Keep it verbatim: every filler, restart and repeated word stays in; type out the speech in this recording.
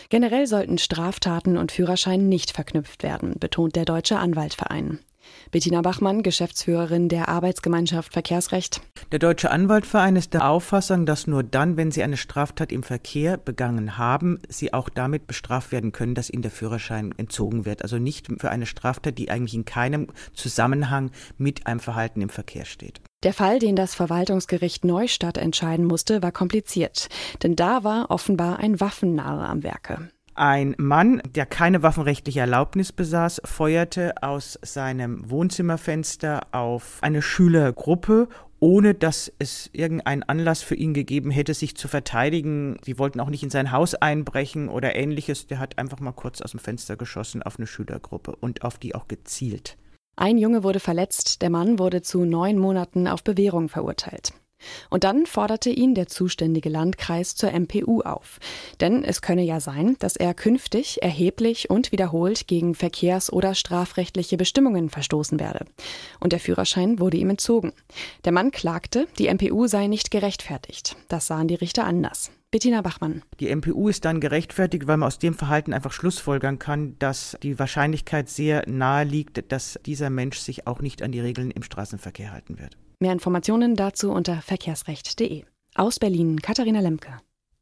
Generell sollten Straftaten und Führerschein nicht verknüpft werden, betont der Deutsche Anwaltverein. Bettina Bachmann, Geschäftsführerin der Arbeitsgemeinschaft Verkehrsrecht. Der Deutsche Anwaltverein ist der Auffassung, dass nur dann, wenn Sie eine Straftat im Verkehr begangen haben, Sie auch damit bestraft werden können, dass Ihnen der Führerschein entzogen wird. Also nicht für eine Straftat, die eigentlich in keinem Zusammenhang mit einem Verhalten im Verkehr steht. Der Fall, den das Verwaltungsgericht Neustadt entscheiden musste, war kompliziert. Denn da war offenbar ein Waffennarr am Werke. Ein Mann, der keine waffenrechtliche Erlaubnis besaß, feuerte aus seinem Wohnzimmerfenster auf eine Schülergruppe, ohne dass es irgendeinen Anlass für ihn gegeben hätte, sich zu verteidigen. Sie wollten auch nicht in sein Haus einbrechen oder Ähnliches. Der hat einfach mal kurz aus dem Fenster geschossen auf eine Schülergruppe und auf die auch gezielt. Ein Junge wurde verletzt, der Mann wurde zu neun Monaten auf Bewährung verurteilt. Und dann forderte ihn der zuständige Landkreis zur M P U auf. Denn es könne ja sein, dass er künftig erheblich und wiederholt gegen verkehrs- oder strafrechtliche Bestimmungen verstoßen werde. Und der Führerschein wurde ihm entzogen. Der Mann klagte, die M P U sei nicht gerechtfertigt. Das sahen die Richter anders. Bettina Bachmann. Die M P U ist dann gerechtfertigt, weil man aus dem Verhalten einfach schlussfolgern kann, dass die Wahrscheinlichkeit sehr nahe liegt, dass dieser Mensch sich auch nicht an die Regeln im Straßenverkehr halten wird. Mehr Informationen dazu unter verkehrsrecht punkt de. Aus Berlin, Katharina Lemke.